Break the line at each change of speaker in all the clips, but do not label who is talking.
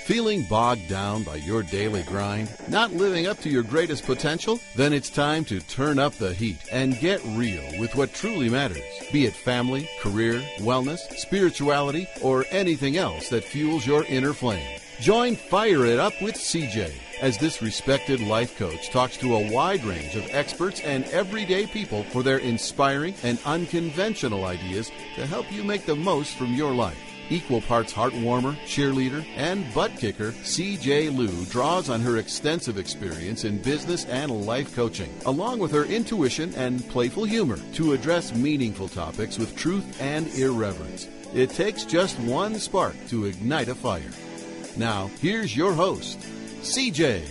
Feeling bogged down by your daily grind? Not living up to your greatest potential? Then it's time to turn up the heat and get real with what truly matters. Be it family, career, wellness, spirituality, or anything else that fuels your inner flame. Join Fire It Up with CJ as this respected life coach talks to a wide range of experts and everyday people for their inspiring and unconventional ideas to help you make the most from your life. Equal parts heartwarmer, cheerleader, and butt kicker, CJ Liu draws on her extensive experience in business and life coaching, along with her intuition and playful humor, to address meaningful topics with truth and irreverence. It takes just one spark to ignite a fire. Now, here's your host, CJ.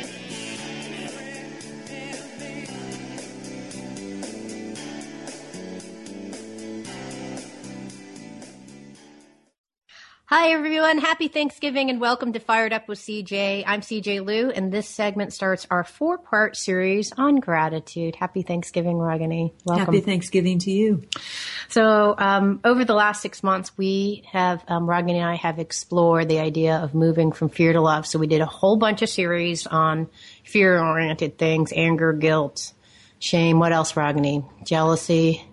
Hi, everyone. Happy Thanksgiving and welcome to Fired Up with CJ. I'm CJ Liu, and this segment starts our 4-part series on gratitude. Happy Thanksgiving, Ragini. Welcome.
Happy Thanksgiving to you.
So over the last 6 months, we have, Ragini and I have explored the idea of moving from fear to love. So we did a whole bunch of series on fear-oriented things, anger, guilt, shame. What else, Ragini? Jealousy,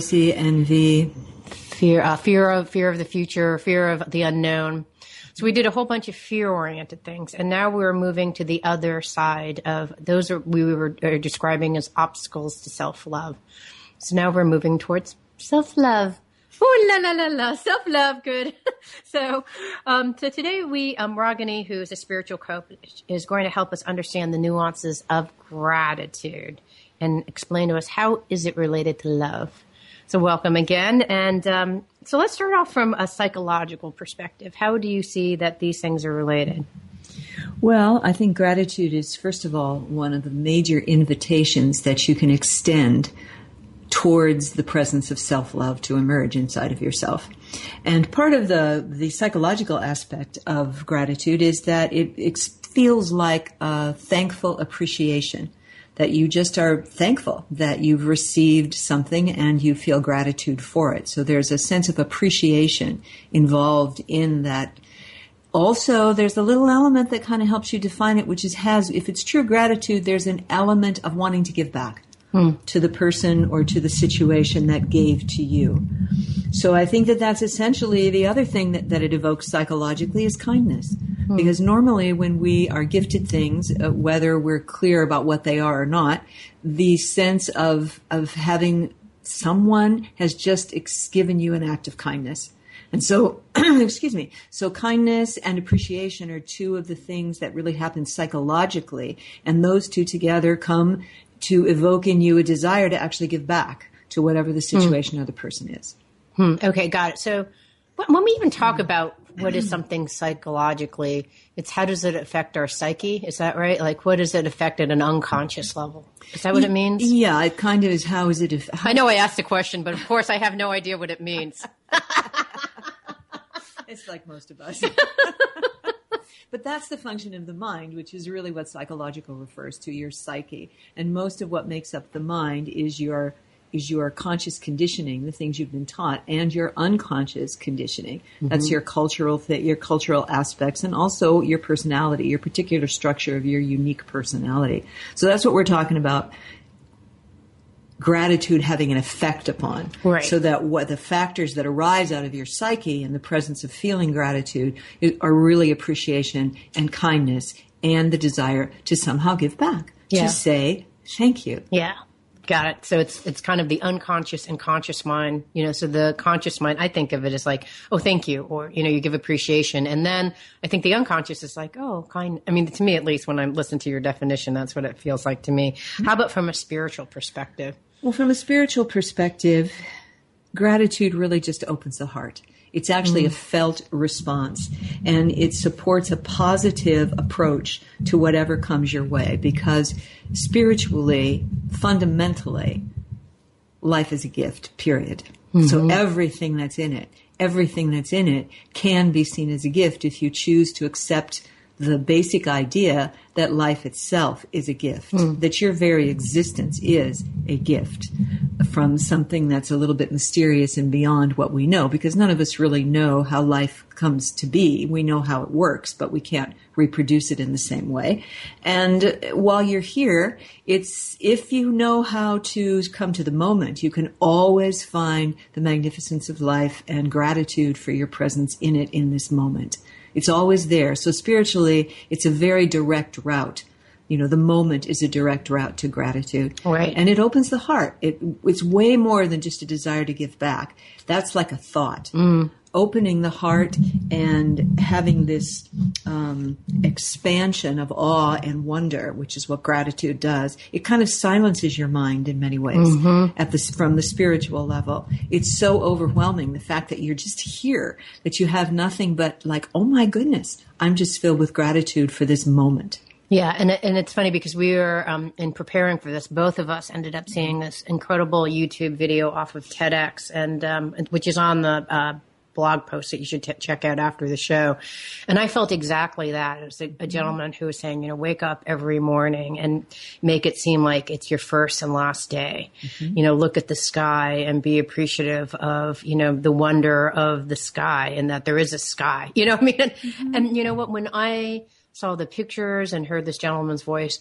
envy.
Fear of the future, fear of the unknown. So we did a whole bunch of fear-oriented things, and now we're moving to the other side of those. We were describing as obstacles to self-love. So now we're moving towards self-love. Ooh, la la la la, self-love, good. So today Ragini, who is a spiritual coach, is going to help us understand the nuances of gratitude and explain to us how is it related to love. So welcome again. And so let's start off from a psychological perspective. How do you see that these things are related?
Well, I think gratitude is, first of all, one of the major invitations that you can extend towards the presence of self-love to emerge inside of yourself. And part of the psychological aspect of gratitude is that it feels like a thankful appreciation, that you just are thankful that you've received something and you feel gratitude for it. So there's a sense of appreciation involved in that. Also, there's a little element that kind of helps you define it, which is if it's true gratitude, there's an element of wanting to give back to the person or to the situation that gave to you. So I think that that's essentially the other thing that it evokes psychologically is kindness. Because normally when we are gifted things, whether we're clear about what they are or not, the sense of having someone has just given you an act of kindness. And so, so kindness and appreciation are two of the things that really happen psychologically. And those two together come to evoke in you a desire to actually give back to whatever the situation or the person is.
Okay, got it. So when we even talk about what is something psychologically, it's how does it affect our psyche? Is that right? Like, what does it affect at an unconscious level? Is that what it means?
Yeah, it kind of is. How is it?
I know I asked the question, but of course I have no idea what it means.
It's like most of us. But that's the function of the mind, which is really what psychological refers to, your psyche. And most of what makes up the mind is your conscious conditioning, the things you've been taught, and your unconscious conditioning. That's your cultural aspects, and also your personality, your particular structure of your unique personality. So that's what we're talking about. Gratitude having an effect upon.
Right.
So that what the factors that arise out of your psyche in the presence of feeling gratitude are really appreciation and kindness and the desire to somehow give back, to say thank you.
Yeah. Got it. So it's kind of the unconscious and conscious mind, so the conscious mind, I think of it as like, oh, thank you. Or, you give appreciation. And then I think the unconscious is like, oh, I mean, to me, at least when I listen to your definition, that's what it feels like to me. How about from a spiritual perspective?
Well, from a spiritual perspective, gratitude really just opens the heart. It's actually a felt response, and it supports a positive approach to whatever comes your way, because spiritually, fundamentally, life is a gift, period. So everything that's in it can be seen as a gift if you choose to accept the basic idea that life itself is a gift, that your very existence is a gift. from something that's a little bit mysterious and beyond what we know, because none of us really know how life comes to be. We know how it works, but we can't reproduce it in the same way. And while you're here, if you know how to come to the moment, you can always find the magnificence of life and gratitude for your presence in it in this moment. It's always there. So spiritually, it's a very direct route. The moment is a direct route to gratitude.
Right.
And it opens the heart. It's way more than just a desire to give back. That's like a thought. Opening the heart and having this expansion of awe and wonder, which is what gratitude does. It kind of silences your mind in many ways from the spiritual level. It's so overwhelming, the fact that you're just here, that you have nothing but like, oh my goodness, I'm just filled with gratitude for this moment.
Yeah, and it's funny because we were, in preparing for this, both of us ended up seeing this incredible YouTube video off of TEDx, and which is on the blog post that you should check out after the show. And I felt exactly that. It was a gentleman who was saying, wake up every morning and make it seem like it's your first and last day. Look at the sky and be appreciative of, the wonder of the sky and that there is a sky. You know what I mean? And you know what, when I saw the pictures and heard this gentleman's voice,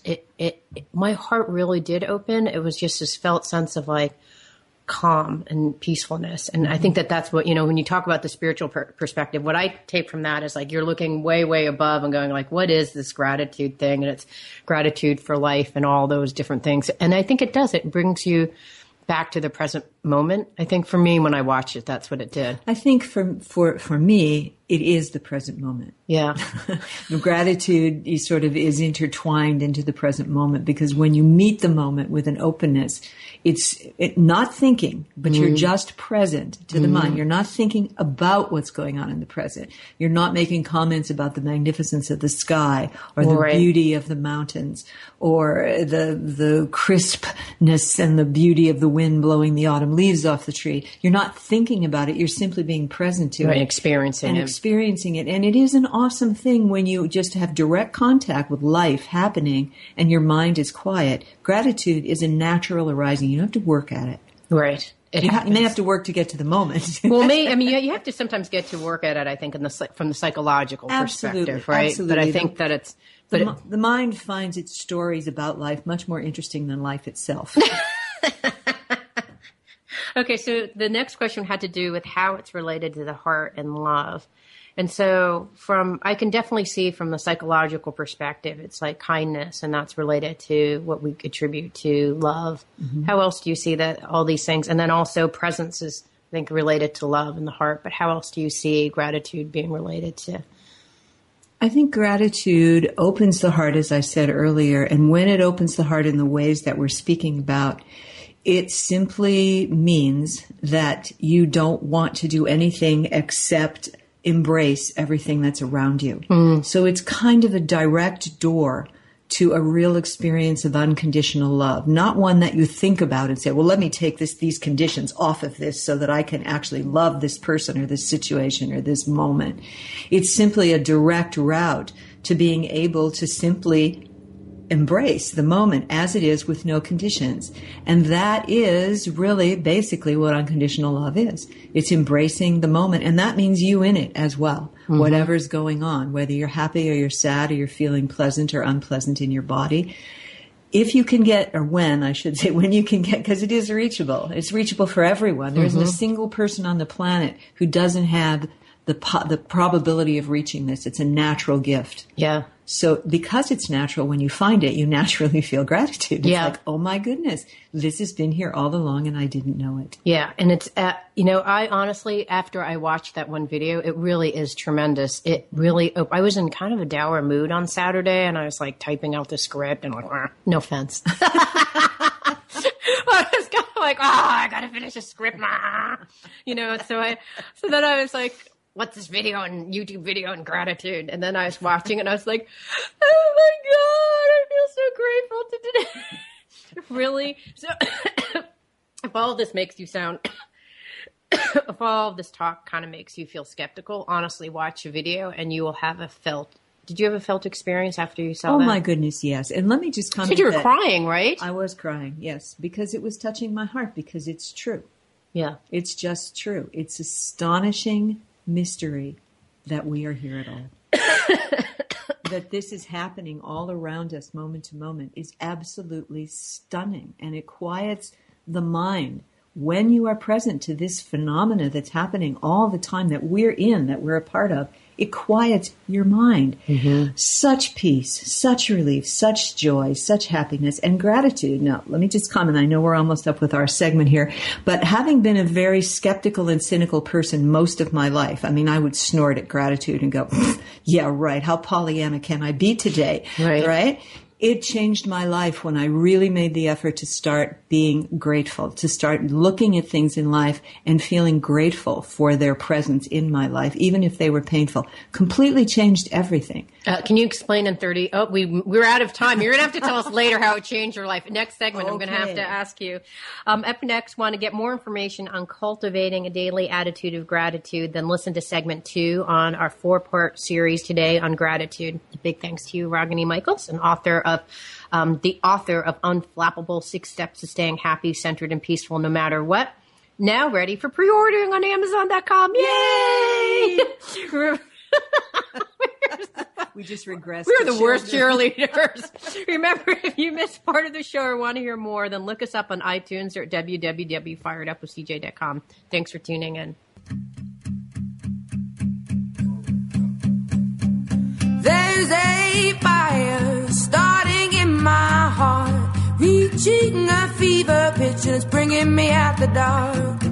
my heart really did open. It was just this felt sense of like calm and peacefulness. And I think that's what, when you talk about the spiritual perspective, what I take from that is like, you're looking way, way above and going like, what is this gratitude thing? And it's gratitude for life and all those different things. And I think it does. It brings you back to the present moment. I think for me, when I watched it, that's what it did.
I think for me, it is the present moment.
Yeah.
The gratitude is intertwined into the present moment, because when you meet the moment with an openness, it's not thinking, but you're just present to the mind. You're not thinking about what's going on in the present. You're not making comments about the magnificence of the sky or the beauty of the mountains or the crispness and the beauty of the wind blowing the autumn leaves off the tree. You're not thinking about it. You're simply being present to it.
Experiencing
it. And it is an awesome thing when you just have direct contact with life happening and your mind is quiet. Gratitude is a natural arising. You don't have to work at it.
Right.
You may have to work to get to the moment.
Well, you have to sometimes get to work at it, I think, from the psychological perspective, right?
Absolutely.
But I think that it's...
The mind finds its stories about life much more interesting than life itself.
Okay, so the next question had to do with how it's related to the heart and love. And so I can definitely see from the psychological perspective, it's like kindness, and that's related to what we attribute to love. How else do you see that, all these things? And then also presence is, I think, related to love in the heart. But how else do you see gratitude being related to?
I think gratitude opens the heart, as I said earlier. And when it opens the heart in the ways that we're speaking about, it simply means that you don't want to do anything except embrace everything that's around you. So it's kind of a direct door to a real experience of unconditional love, not one that you think about and say, well, let me take these conditions off of this so that I can actually love this person or this situation or this moment. It's simply a direct route to being able to simply embrace the moment as it is with no conditions. And that is really basically what unconditional love is. It's embracing the moment. And that means you in it as well. Whatever's going on, whether you're happy or you're sad or you're feeling pleasant or unpleasant in your body. If you can get, or when you can get, because it is reachable. It's reachable for everyone. There isn't a single person on the planet who doesn't have the probability of reaching this. It's a natural gift.
Yeah.
So because it's natural, when you find it, you naturally feel gratitude. It's like, oh my goodness, this has been here all along and I didn't know it.
Yeah. And it's, I honestly, after I watched that one video, it really is tremendous. It really, I was in kind of a dour mood on Saturday and I was like typing out the script and like, no offense. I was kind of like, I got to finish a script. So then I was like, what's this video and YouTube video and gratitude? And then I was watching and I was like, oh my God, I feel so grateful today. Really? So if all of this makes you sound, if all of this talk kind of makes you feel skeptical, honestly, watch a video and you will have a felt Did you have a felt experience after you saw
Oh
that?
my goodness, yes. And let me just comment.
You said you were crying, right?
I was crying, yes, because it was touching my heart, because it's true.
Yeah.
It's just true. It's astonishing mystery that we are here at all. That this is happening all around us moment to moment is absolutely stunning. And it quiets the mind when you are present to this phenomena that's happening all the time, that we're in, that we're a part of. It quiets your mind. Mm-hmm. Such peace, such relief, such joy, such happiness, and gratitude. Now, let me just comment. I know we're almost up with our segment here, but having been a very skeptical and cynical person most of my life, I mean, I would snort at gratitude and go, yeah, right. How Pollyanna can I be today? Right? It changed my life when I really made the effort to start being grateful, to start looking at things in life and feeling grateful for their presence in my life, even if they were painful. Completely changed everything.
Can you explain in 30? Oh, we're out of time. You're going to have to tell us later how it changed your life. Next segment, okay. I'm going to have to ask you. Up next, want to get more information on cultivating a daily attitude of gratitude, then listen to segment 2 on our 4-part series today on gratitude. A big thanks to you, Ragini Michaels, the author of Unflappable 6 Steps to Staying Happy, Centered, and Peaceful No Matter What. Now ready for pre-ordering on Amazon.com. Yay!
We just regressed.
We're the worst cheerleaders. Remember, if you missed part of the show or want to hear more, then look us up on iTunes or at www.firedupwithcj.com. Thanks for tuning in.
There's a fire starting in my heart, reaching a fever pitch and it's bringing me out the dark.